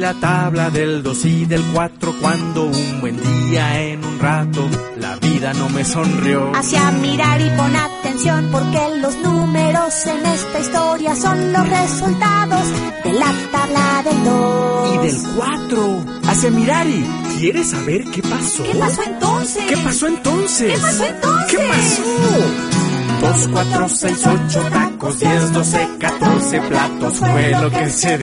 la tabla del 2 y del 4 cuando un buen día en un rato la vida no me sonrió. Hacia mirar y pon atención porque los números en esta historia son los resultados de la tabla del 2 y del 4. Hacia mirar y ¿quieres saber qué pasó? ¿Qué pasó entonces? ¿Qué pasó entonces? ¿Qué pasó entonces? ¿Qué pasó? 2, 4, 6, 8 tacos, 10, 12, 14 platos fue lo que se